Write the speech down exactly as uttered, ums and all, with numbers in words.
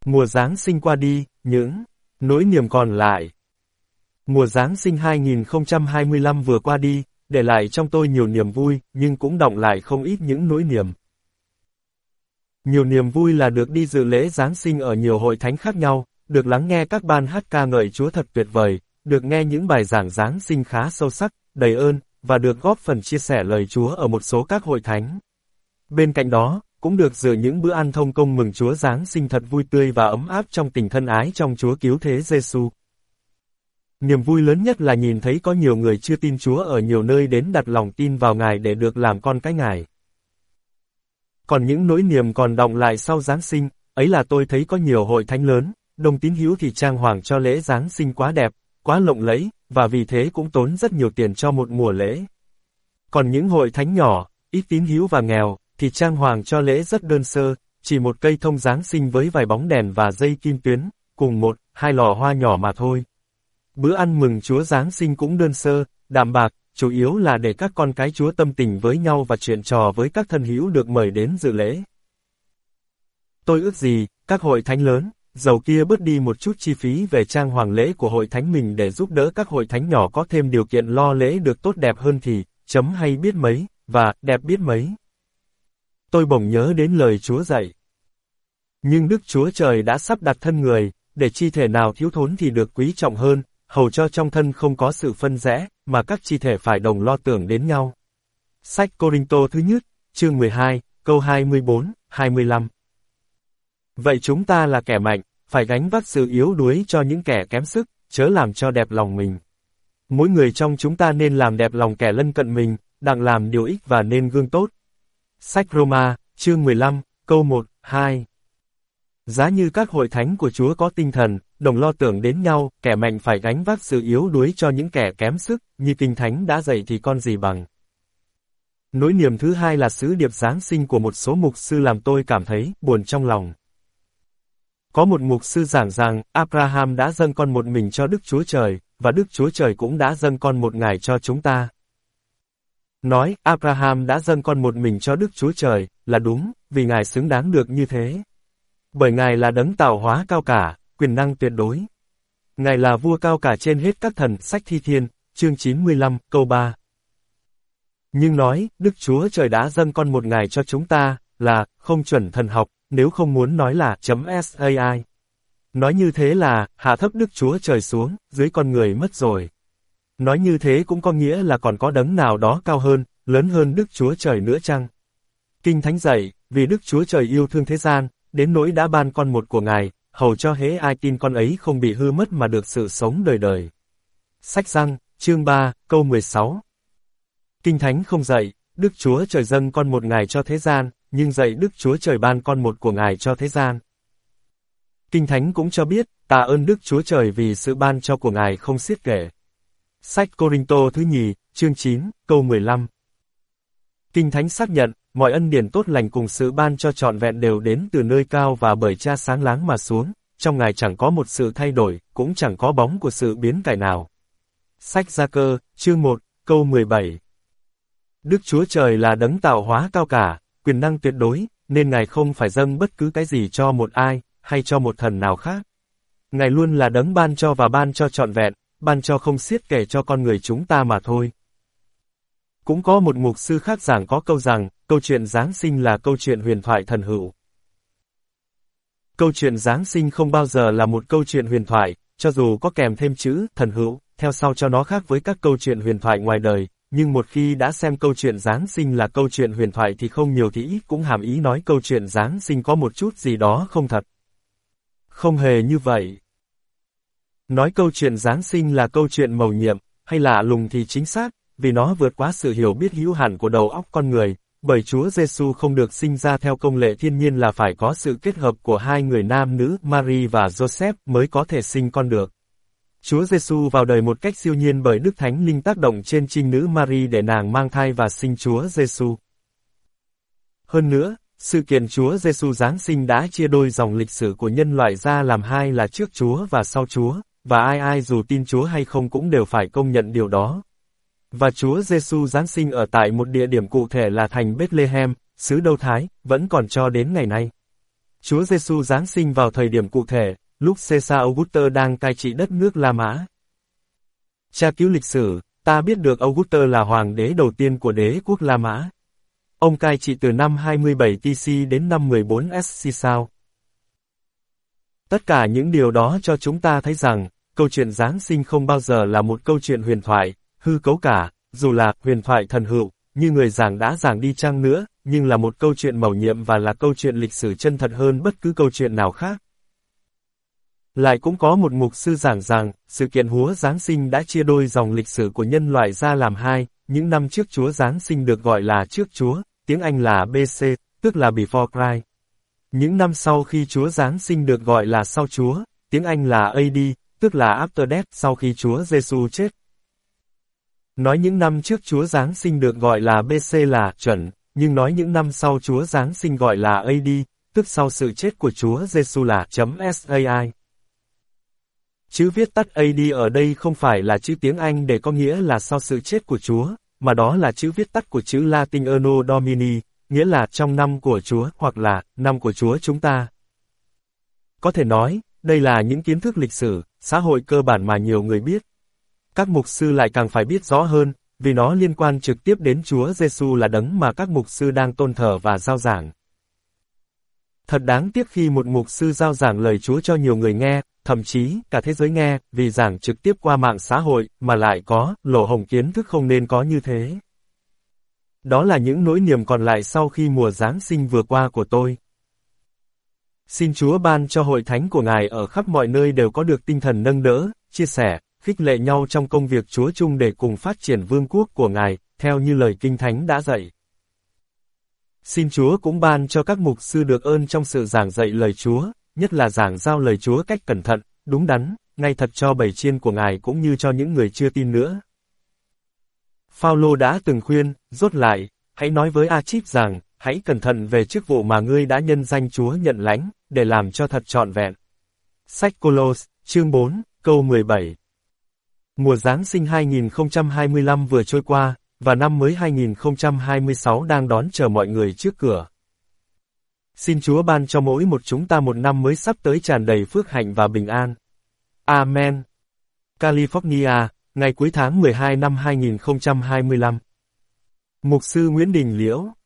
Mùa Giáng sinh qua đi, những nỗi niềm còn lại. Mùa Giáng sinh hai nghìn không trăm hai mươi lăm vừa qua đi, để lại trong tôi nhiều niềm vui, nhưng cũng đọng lại không ít những nỗi niềm. Nhiều niềm vui là được đi dự lễ Giáng sinh ở nhiều hội thánh khác nhau, được lắng nghe các ban hát ca ngợi Chúa thật tuyệt vời, được nghe những bài giảng Giáng sinh khá sâu sắc, đầy ơn, và được góp phần chia sẻ lời Chúa ở một số các hội thánh. Bên cạnh đó, cũng được dự những bữa ăn thông công mừng Chúa Giáng sinh thật vui tươi và ấm áp trong tình thân ái trong Chúa Cứu Thế Giêsu. Niềm vui lớn nhất là nhìn thấy có nhiều người chưa tin Chúa ở nhiều nơi đến đặt lòng tin vào Ngài để được làm con cái Ngài. Còn những nỗi niềm còn đọng lại sau Giáng sinh, ấy là tôi thấy có nhiều hội thánh lớn, đông tín hữu thì trang hoàng cho lễ Giáng sinh quá đẹp, quá lộng lẫy, và vì thế cũng tốn rất nhiều tiền cho một mùa lễ. Còn những hội thánh nhỏ, ít tín hữu và nghèo, thì trang hoàng cho lễ rất đơn sơ, chỉ một cây thông Giáng sinh với vài bóng đèn và dây kim tuyến, cùng một, hai lò hoa nhỏ mà thôi. Bữa ăn mừng Chúa Giáng sinh cũng đơn sơ, đạm bạc, chủ yếu là để các con cái Chúa tâm tình với nhau và chuyện trò với các thân hữu được mời đến dự lễ. Tôi ước gì, các hội thánh lớn, dầu kia bớt đi một chút chi phí về trang hoàng lễ của hội thánh mình để giúp đỡ các hội thánh nhỏ có thêm điều kiện lo lễ được tốt đẹp hơn thì, chấm hay biết mấy, và, đẹp biết mấy. Tôi bỗng nhớ đến lời Chúa dạy. Nhưng Đức Chúa Trời đã sắp đặt thân người, để chi thể nào thiếu thốn thì được quý trọng hơn, hầu cho trong thân không có sự phân rẽ, mà các chi thể phải đồng lo tưởng đến nhau. Sách Cô-rinh-tô thứ nhất, chương mười hai, câu hai mươi bốn, hai mươi lăm. Vậy chúng ta là kẻ mạnh, phải gánh vác sự yếu đuối cho những kẻ kém sức, chớ làm cho đẹp lòng mình. Mỗi người trong chúng ta nên làm đẹp lòng kẻ lân cận mình, đặng làm điều ích và nên gương tốt. Sách Roma, chương mười lăm, câu một, hai. Giá như các hội thánh của Chúa có tinh thần, đồng lo tưởng đến nhau, kẻ mạnh phải gánh vác sự yếu đuối cho những kẻ kém sức, như Kinh Thánh đã dạy thì con gì bằng. Nỗi niềm thứ hai là sứ điệp Giáng sinh của một số mục sư làm tôi cảm thấy buồn trong lòng. Có một mục sư giảng rằng, Abraham đã dâng con một mình cho Đức Chúa Trời, và Đức Chúa Trời cũng đã dâng con một ngài cho chúng ta. Nói, Abraham đã dâng con một mình cho Đức Chúa Trời, là đúng, vì ngài xứng đáng được như thế. Bởi ngài là đấng tạo hóa cao cả, quyền năng tuyệt đối. Ngài là vua cao cả trên hết các thần, sách Thi Thiên, chương chín mươi lăm, câu ba. Nhưng nói, Đức Chúa Trời đã dâng con một ngài cho chúng ta, là, không chuẩn thần học, nếu không muốn nói là, chấm sai. Nói như thế là, hạ thấp Đức Chúa Trời xuống, dưới con người mất rồi. Nói như thế cũng có nghĩa là còn có đấng nào đó cao hơn, lớn hơn Đức Chúa Trời nữa chăng? Kinh Thánh dạy, vì Đức Chúa Trời yêu thương thế gian, đến nỗi đã ban con một của Ngài, hầu cho hễ ai tin con ấy không bị hư mất mà được sự sống đời đời. Sách Giăng, chương ba, câu mười sáu. Kinh Thánh không dạy, Đức Chúa Trời dâng con một Ngài cho thế gian, nhưng dạy Đức Chúa Trời ban con một của Ngài cho thế gian. Kinh Thánh cũng cho biết, tạ ơn Đức Chúa Trời vì sự ban cho của Ngài không xiết kể. Sách Cô-rinh-tô thứ nhì, chương chín, câu mười lăm. Kinh Thánh xác nhận, mọi ân điển tốt lành cùng sự ban cho trọn vẹn đều đến từ nơi cao và bởi Cha sáng láng mà xuống, trong Ngài chẳng có một sự thay đổi, cũng chẳng có bóng của sự biến cải nào. Sách Gia-cơ, chương một, câu mười bảy. Đức Chúa Trời là đấng tạo hóa cao cả, quyền năng tuyệt đối, nên Ngài không phải dâng bất cứ cái gì cho một ai, hay cho một thần nào khác. Ngài luôn là đấng ban cho và ban cho trọn vẹn, ban cho không xiết kể cho con người chúng ta mà thôi. Cũng có một mục sư khác giảng có câu rằng, câu chuyện Giáng sinh là câu chuyện huyền thoại thần hữu. Câu chuyện Giáng sinh không bao giờ là một câu chuyện huyền thoại, cho dù có kèm thêm chữ thần hữu, theo sau cho nó khác với các câu chuyện huyền thoại ngoài đời, nhưng một khi đã xem câu chuyện Giáng sinh là câu chuyện huyền thoại thì không nhiều thì ít cũng hàm ý nói câu chuyện Giáng sinh có một chút gì đó không thật. Không hề như vậy. Nói câu chuyện Giáng sinh là câu chuyện mầu nhiệm, hay lạ lùng thì chính xác, vì nó vượt quá sự hiểu biết hữu hạn của đầu óc con người, bởi Chúa Giêsu không được sinh ra theo công lệ thiên nhiên là phải có sự kết hợp của hai người nam nữ, Mary và Joseph mới có thể sinh con được. Chúa Giêsu vào đời một cách siêu nhiên bởi Đức Thánh Linh tác động trên trinh nữ Mary để nàng mang thai và sinh Chúa Giêsu. Hơn nữa, sự kiện Chúa Giêsu Giáng sinh đã chia đôi dòng lịch sử của nhân loại ra làm hai là trước Chúa và sau Chúa, và ai ai dù tin Chúa hay không cũng đều phải công nhận điều đó. Và Chúa Giêsu Giáng sinh ở tại một địa điểm cụ thể là thành Bethlehem, xứ Đâu Thái, vẫn còn cho đến ngày nay. Chúa Giêsu Giáng sinh vào thời điểm cụ thể, lúc Caesar Augustus đang cai trị đất nước La Mã. Tra cứu lịch sử, ta biết được Augustus là hoàng đế đầu tiên của đế quốc La Mã. Ông cai trị từ năm hai mươi bảy T C đến năm mười bốn S C sao. Tất cả những điều đó cho chúng ta thấy rằng, câu chuyện Giáng sinh không bao giờ là một câu chuyện huyền thoại, hư cấu cả, dù là huyền thoại thần hữu, như người giảng đã giảng đi chăng nữa, nhưng là một câu chuyện mầu nhiệm và là câu chuyện lịch sử chân thật hơn bất cứ câu chuyện nào khác. Lại cũng có một mục sư giảng rằng, sự kiện Húa Giáng sinh đã chia đôi dòng lịch sử của nhân loại ra làm hai, những năm trước Chúa Giáng sinh được gọi là trước Chúa, tiếng Anh là B C, tức là Before Christ. Những năm sau khi Chúa Giáng sinh được gọi là sau Chúa, tiếng Anh là A D, tức là After Death, sau khi Chúa Giêsu chết. Nói những năm trước Chúa Giáng sinh được gọi là B C là chuẩn, nhưng nói những năm sau Chúa Giáng sinh gọi là A D, tức sau sự chết của Chúa Giêsu là .sai. Chữ viết tắt A D ở đây không phải là chữ tiếng Anh để có nghĩa là sau sự chết của Chúa, mà đó là chữ viết tắt của chữ Latin Anno Domini, nghĩa là trong năm của Chúa hoặc là năm của Chúa chúng ta. Có thể nói, đây là những kiến thức lịch sử, xã hội cơ bản mà nhiều người biết. Các mục sư lại càng phải biết rõ hơn, vì nó liên quan trực tiếp đến Chúa Giêsu là đấng mà các mục sư đang tôn thờ và rao giảng. Thật đáng tiếc khi một mục sư rao giảng lời Chúa cho nhiều người nghe, thậm chí cả thế giới nghe, vì giảng trực tiếp qua mạng xã hội, mà lại có lỗ hổng kiến thức không nên có như thế. Đó là những nỗi niềm còn lại sau khi mùa Giáng sinh vừa qua của tôi. Xin Chúa ban cho hội thánh của Ngài ở khắp mọi nơi đều có được tinh thần nâng đỡ, chia sẻ, khích lệ nhau trong công việc Chúa chung để cùng phát triển vương quốc của Ngài, theo như lời Kinh Thánh đã dạy. Xin Chúa cũng ban cho các mục sư được ơn trong sự giảng dạy lời Chúa, nhất là giảng giao lời Chúa cách cẩn thận, đúng đắn, ngay thật cho bầy chiên của Ngài cũng như cho những người chưa tin nữa. Phao-lô đã từng khuyên, rốt lại, hãy nói với A-chíp rằng, hãy cẩn thận về chức vụ mà ngươi đã nhân danh Chúa nhận lãnh, để làm cho thật trọn vẹn. Sách Cô-lô-s, chương bốn, câu mười bảy. Mùa Giáng sinh hai nghìn không trăm hai mươi lăm vừa trôi qua, và năm mới hai nghìn không trăm hai mươi sáu đang đón chờ mọi người trước cửa. Xin Chúa ban cho mỗi một chúng ta một năm mới sắp tới tràn đầy phước hạnh và bình an. Amen. California, ngày cuối tháng mười hai năm hai nghìn không trăm hai mươi lăm. Mục sư Nguyễn Đình Liễu.